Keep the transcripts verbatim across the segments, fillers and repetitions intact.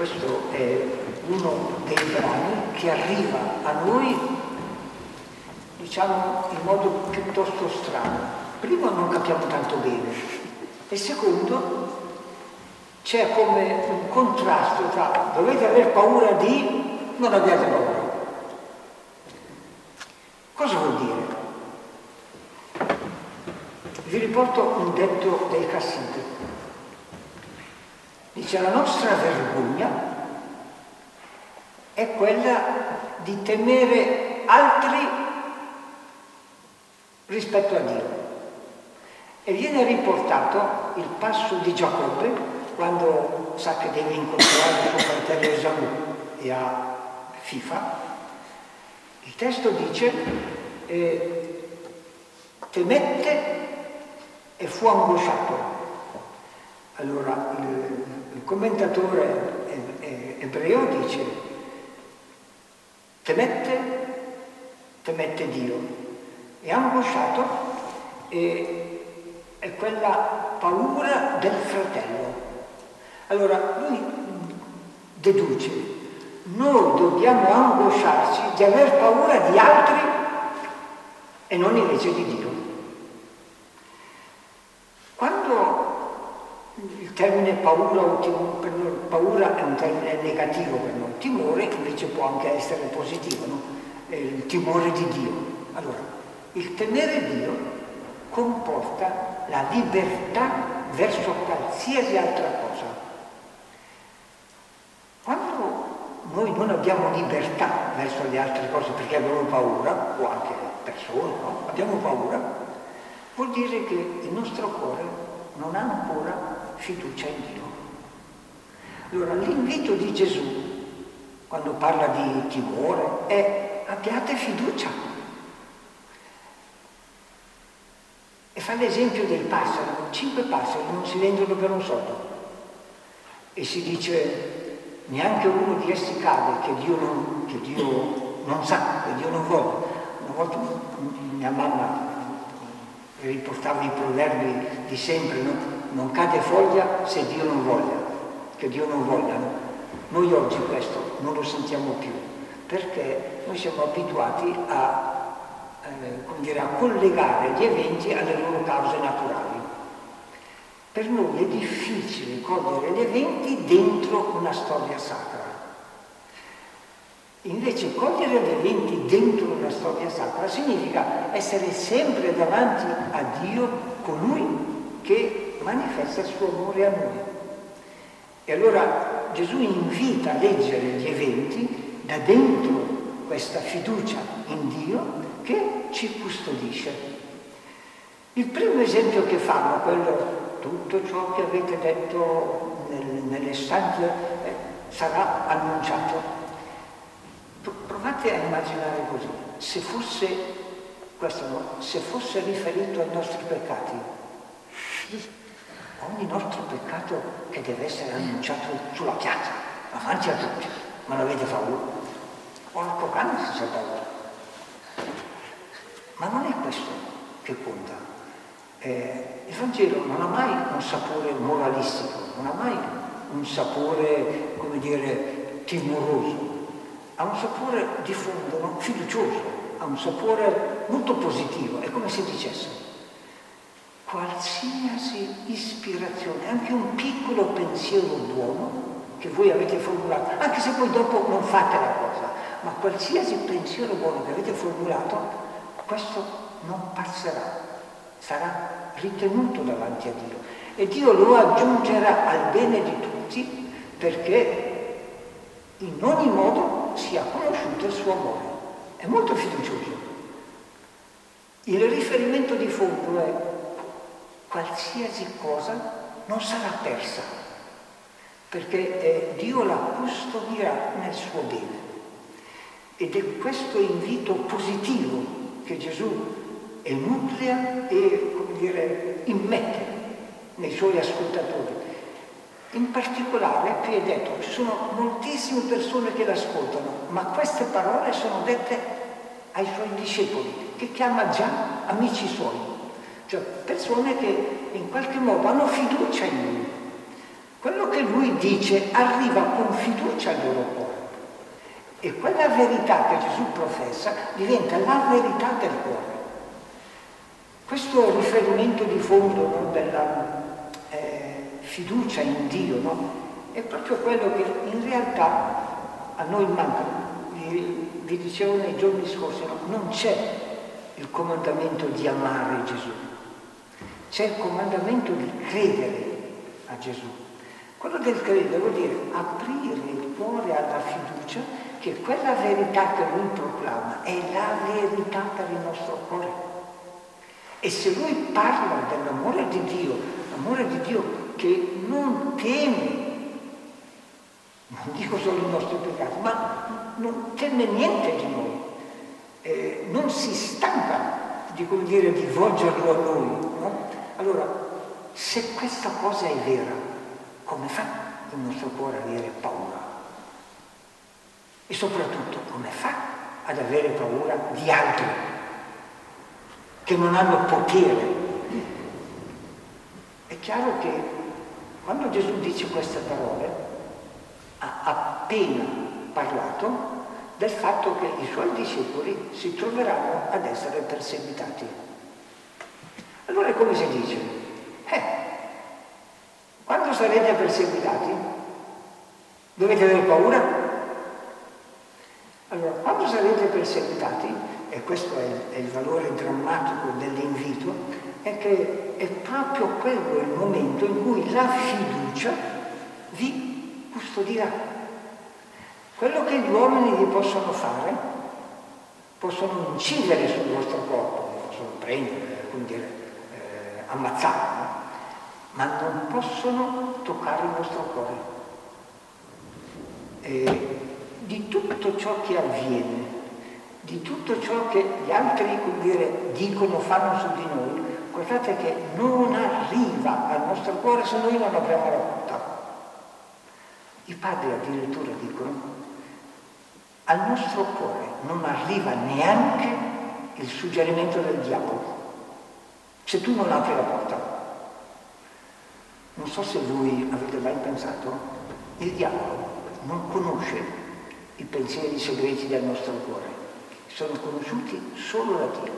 questo è uno dei brani che arriva a noi, diciamo, in modo piuttosto strano. Primo, non capiamo tanto bene, e secondo, c'è come un contrasto tra dovete aver paura di, non abbiate paura. Cosa vuol dire? Vi riporto un detto del Casside. Dice: la nostra vergogna è quella di temere altri rispetto a Dio. E viene riportato il passo di Giacobbe quando sa che deve incontrare suo fratello Esaù e a Fifa. Il testo dice: eh, temette e fu angosciato. Allora il, il commentatore ebreo dice: temette, temette Dio, e angosciato e, è quella paura del fratello. Allora lui deduce: noi dobbiamo angosciarci di aver paura di altri e non invece di Dio. Quando il termine paura o timore, per noi, paura è un termine negativo per noi, timore invece può anche essere positivo, no? Il timore di Dio. Allora, il temere Dio comporta la libertà verso qualsiasi altra cosa. Quando noi non abbiamo libertà verso le altre cose perché abbiamo paura, o anche persone, no? Abbiamo paura, vuol dire che il nostro cuore non ha ancora fiducia in Dio. Allora l'invito di Gesù, quando parla di timore, è: abbiate fiducia. E fa l'esempio dei passeri. Cinque passeri non si vendono per un soldo. E si dice: neanche uno di essi cade che Dio non, che Dio non sa, che Dio non vuole. Una volta mia mamma riportava i proverbi di sempre, no? Non cade foglia se Dio non voglia, che Dio non voglia. No? Noi oggi questo non lo sentiamo più, perché noi siamo abituati a, eh, come dire, a collegare gli eventi alle loro cause naturali. Per noi è difficile cogliere gli eventi dentro una storia sacra. Invece cogliere gli eventi dentro una storia sacra significa essere sempre davanti a Dio, colui che manifesta il suo amore a noi. E allora Gesù invita a leggere gli eventi da dentro questa fiducia in Dio che ci custodisce. Il primo esempio che fanno, quello: tutto ciò che avete detto nel, nelle stanze eh, sarà annunciato. Provate a immaginare così: se fosse questo, no? Se fosse riferito ai nostri peccati, ogni nostro peccato che deve essere annunciato sulla piazza, davanti a tutti. Ma non avete paura? Porco cane se c'è paura. Ma non è questo che conta. Eh, il Vangelo non ha mai un sapore moralistico, non ha mai un sapore, come dire, timoroso. Ha un sapore di fondo, no? Fiducioso, ha un sapore molto positivo. È come se dicesse: qualsiasi ispirazione, anche un piccolo pensiero buono che voi avete formulato, anche se poi dopo non fate la cosa, ma qualsiasi pensiero buono che avete formulato, questo non passerà, sarà ritenuto davanti a Dio. E Dio lo aggiungerà al bene di tutti, perché in ogni modo sia conosciuto il suo amore. È molto fiducioso. Il riferimento di fondo è: qualsiasi cosa non sarà persa, perché eh, Dio la custodirà nel suo bene. Ed è questo invito positivo che Gesù enuclea e, come dire, immette nei suoi ascoltatori. In particolare, qui è detto, ci sono moltissime persone che l'ascoltano, ma queste parole sono dette ai suoi discepoli, che chiama già amici suoi, cioè persone che in qualche modo hanno fiducia in lui. quello che lui dice arriva con fiducia al loro cuore. E quella verità che Gesù professa diventa la verità del cuore. Questo riferimento di fondo, no, della eh, fiducia in Dio, no, è proprio quello che in realtà a noi manca. Vi, vi dicevo nei giorni scorsi, no, non c'è il comandamento di amare Gesù, c'è il comandamento di credere a Gesù. Quello del credere vuol dire aprire il cuore alla fiducia che quella verità che lui proclama è la verità per il nostro cuore. E se lui parla dell'amore di Dio, l'amore di Dio che non teme, non dico solo i nostri peccati, ma non teme niente di noi, eh, non si stanca di, come dire, di volgerlo a noi, no? Allora, se questa cosa è vera, come fa il nostro cuore ad avere paura? E soprattutto, come fa ad avere paura di altri che non hanno potere? È chiaro che quando Gesù dice queste parole ha appena parlato del fatto che i suoi discepoli si troveranno ad essere perseguitati. Allora è come si dice, eh, quando sarete perseguitati dovete avere paura? Allora, quando sarete perseguitati, e questo è il, è il valore drammatico dell'invito, è che è proprio quello il momento in cui la fiducia vi custodirà. Quello che gli uomini vi possono fare, possono incidere sul vostro corpo, vi possono prendere, come dire, eh, ammazzare, no? Ma non possono toccare il vostro cuore. E di tutto ciò che avviene, di tutto ciò che gli altri, come dire, dicono, fanno su di noi, guardate che non arriva al nostro cuore se noi non apriamo la porta. I padri addirittura dicono: al nostro cuore non arriva neanche il suggerimento del diavolo, se tu non apri la porta. Non so se voi avete mai pensato, il diavolo non conosce i pensieri segreti del nostro cuore, sono conosciuti solo da Dio.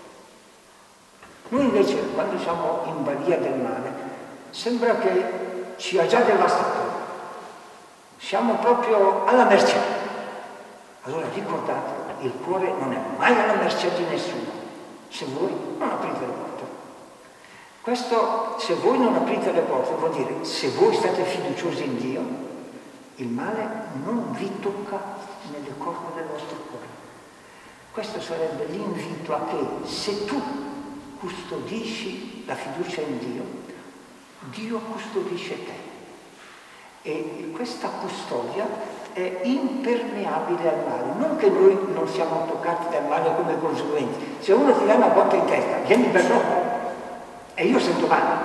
Noi invece, quando siamo in balia del male, sembra che ci ha già devastato, siamo proprio alla mercé. Allora ricordate, il cuore non è mai alla mercé di nessuno, se voi non aprite le porte. Questo, se voi non aprite le porte, vuol dire, se voi state fiduciosi in Dio, il male non vi tocca nelle corde del vostro cuore. Questo sarebbe l'invito a che, se tu custodisci la fiducia in Dio, Dio custodisce te. E questa custodia è impermeabile al male. Non che noi non siamo toccati dal male come conseguenti. Se uno ti dà una botta in testa, vieni per sopra e io sento male.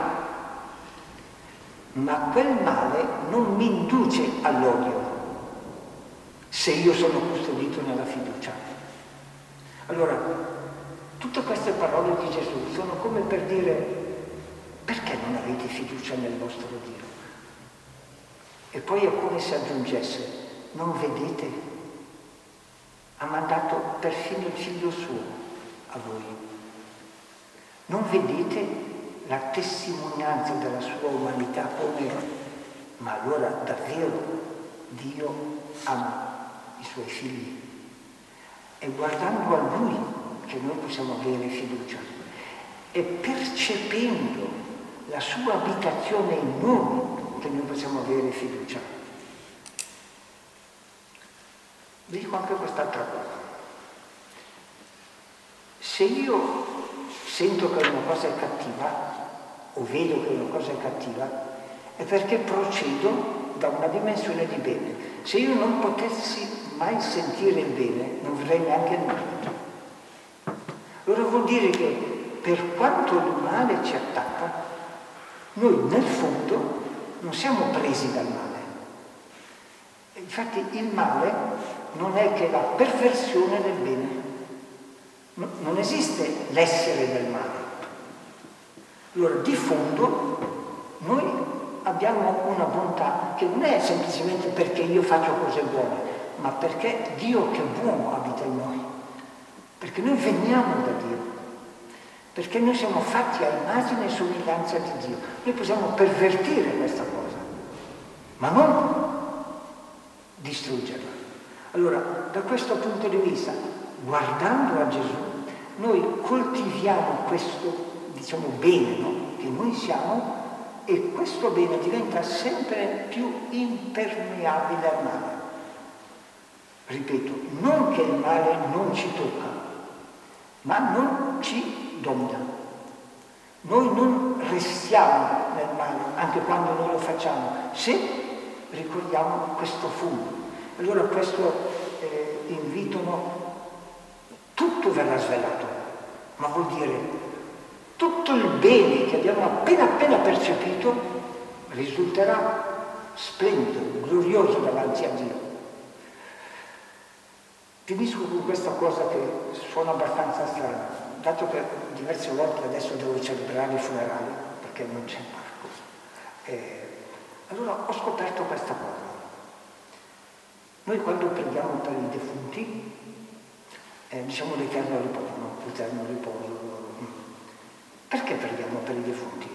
Ma quel male non mi induce all'odio se io sono custodito nella fiducia. Allora, tutte queste parole di Gesù sono come per dire: perché non avete fiducia nel vostro Dio? E poi è come se aggiungesse: non vedete? Ha mandato perfino il figlio suo a voi. Non vedete la testimonianza della sua umanità come? Ma allora davvero Dio ama i suoi figli. È guardando a Lui che noi possiamo avere fiducia. È percependo la sua abitazione in noi che noi possiamo avere fiducia. Vi dico anche quest'altra cosa. Se io sento che una cosa è cattiva, o vedo che una cosa è cattiva, è perché procedo da una dimensione di bene. Se io non potessi mai sentire il bene, non vedrei neanche il male. Allora vuol dire che per quanto il male ci attacca, noi nel fondo non siamo presi dal male. Infatti il male non è che la perversione del bene. No, non esiste l'essere del male. Allora di fondo noi abbiamo una bontà che non è semplicemente perché io faccio cose buone, ma perché Dio che è buono abita in noi. Perché noi veniamo da Dio. Perché noi siamo fatti a immagine e somiglianza di Dio. Noi possiamo pervertire questa cosa, ma non distruggerla. Allora, da questo punto di vista, guardando a Gesù, noi coltiviamo questo, diciamo, bene, no? Che noi siamo, e questo bene diventa sempre più impermeabile al male. Ripeto, non che il male non ci tocca, ma non ci domina. Noi non restiamo nel male, anche quando noi lo facciamo, se ricordiamo questo fondo. Allora questo eh, invito, no? Tutto verrà svelato, ma vuol dire tutto il bene che abbiamo appena appena percepito risulterà splendido, glorioso davanti a Dio. Finisco con questa cosa che suona abbastanza strana, dato che diverse volte adesso devo celebrare i funerali, perché non c'è Marco. Eh, allora ho scoperto questa cosa. Noi quando preghiamo per i defunti, eh, diciamo l'eterno riposo, no? L'eterno riposo. Perché preghiamo per i defunti?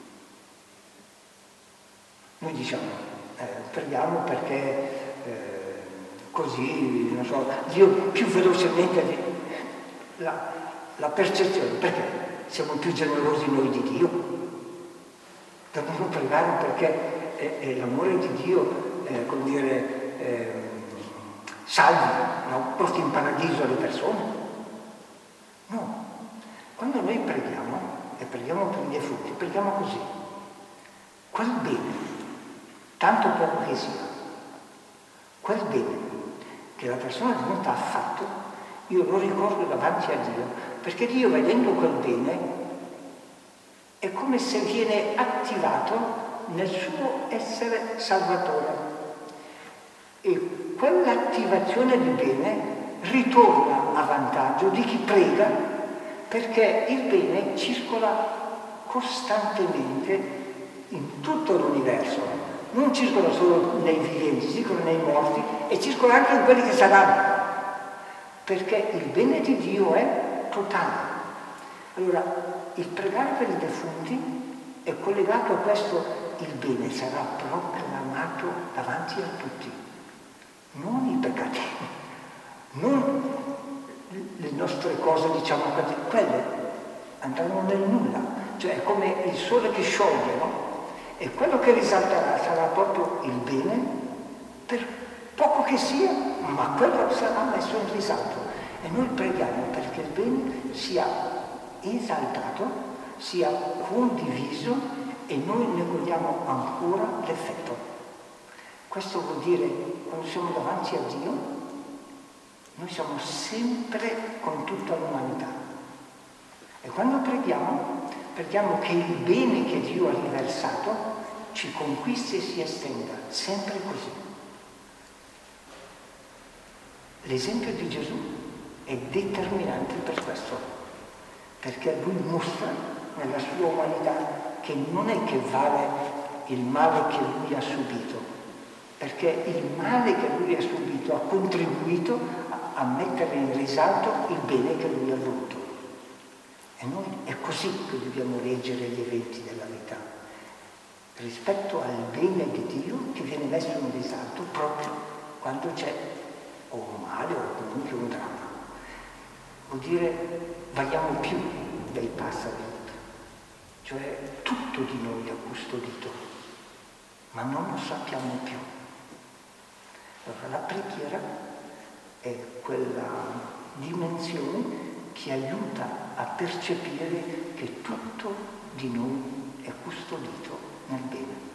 Noi diciamo, eh, preghiamo perché eh, così, non so, Dio più velocemente la, la percezione, perché siamo più generosi noi di Dio? Dobbiamo pregare perché è, è l'amore di Dio, eh, come dire, eh, salvi, no? Porti in paradiso le persone? No. Quando noi preghiamo, e preghiamo per i defunti, preghiamo così. Quel bene, tanto poco che sia, quel bene che la persona venuta ha fatto, io lo ricordo davanti a Dio, perché Dio, vedendo quel bene, è come se viene attivato nel suo essere salvatore. E quell'attivazione di bene ritorna a vantaggio di chi prega, perché il bene circola costantemente in tutto l'universo, non circola solo nei viventi, circola nei morti e circola anche in quelli che saranno, perché il bene di Dio è totale. Allora, il pregare per i defunti è collegato a questo: il bene sarà proclamato davanti a tutti, non i peccati, non le nostre cose, diciamo così, quelle andranno nel nulla, cioè è come il sole che scioglie, no? E quello che risalterà sarà proprio il bene, per poco che sia, ma quello sarà messo in risalto. E noi preghiamo perché il bene sia esaltato, sia condiviso e noi ne vogliamo ancora l'effetto. Questo vuol dire, quando siamo davanti a Dio, noi siamo sempre con tutta l'umanità. E quando preghiamo, preghiamo che il bene che Dio ha riversato ci conquisti e si estenda, sempre così. L'esempio di Gesù è determinante per questo, perché lui mostra nella sua umanità che non è che vale il male che lui ha subito, perché il male che lui ha subito ha contribuito a mettere in risalto il bene che lui ha voluto. E noi è così che dobbiamo leggere gli eventi della vita, rispetto al bene di Dio che viene messo in risalto proprio quando c'è o un male o comunque un dramma. Vuol dire valiamo più dei passeri, cioè tutto di noi è custodito, ma non lo sappiamo più. Allora la preghiera è quella dimensione che aiuta a percepire che tutto di noi è custodito nel bene.